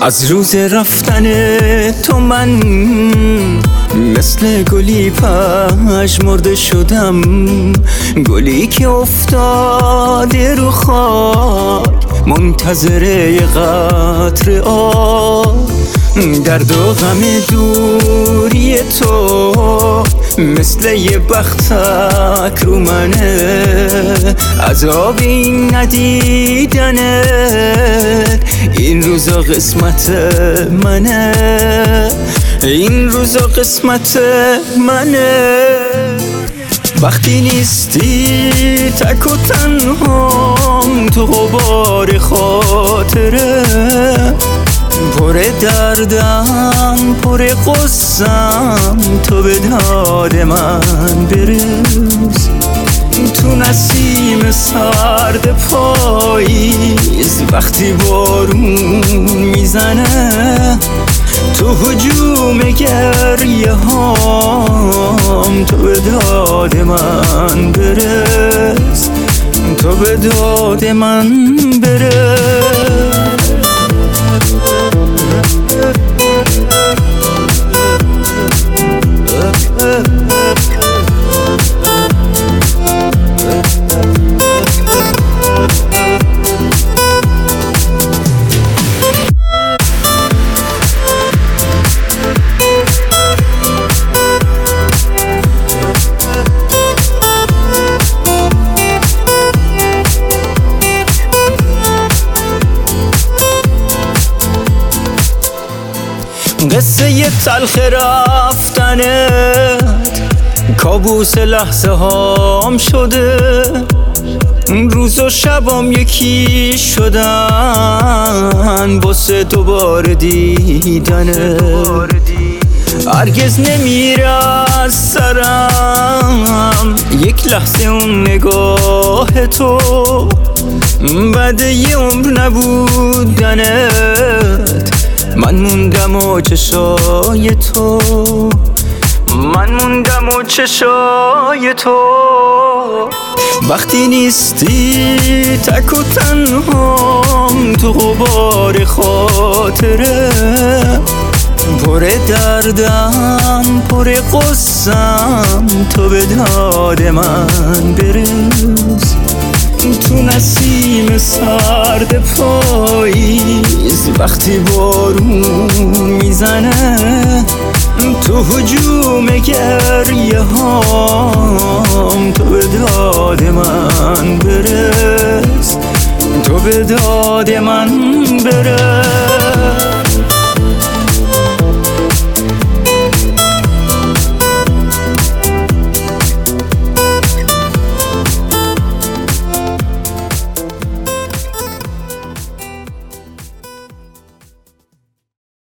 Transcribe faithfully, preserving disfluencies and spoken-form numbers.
از روز رفتن تو من مثل گلی پژمرده شدم، گلی که افتاده رو خاک منتظر قطره آب. درد و غم دوری تو مثل یه بختک رو منه، عذاب این ندیدنه این روزا قسمت منه، این روزا قسمت منه. وقتی نیستی تک و تنهام تو غبار خاطره، پر دردم پر قصم تو به داد من برس. تو نسیم سرد پاییز وقتی بارون میزنه، تو هجوم گریه هام تو به داد من برس، تو به داد من برس. قصه ی تلخ رفتنت کابوس لحظه هام شده، روز و شبام یکی شدن واسه دوباره دیدنت. هرگز نمیره از سرم یک لحظه اون نگاه تو، بعد یه عمر نبودنت من موندم و چشای تو، من موندم و چشای تو. وقتی نیستی تک و تنهام تو غبار خاطره، پر دردم پر قصم تو به داد من برس. تو نسیم سرد پاییز وقتی بارون میزنه، تو هجوم گریه هام تو به داد من برس، تو به داد من برس.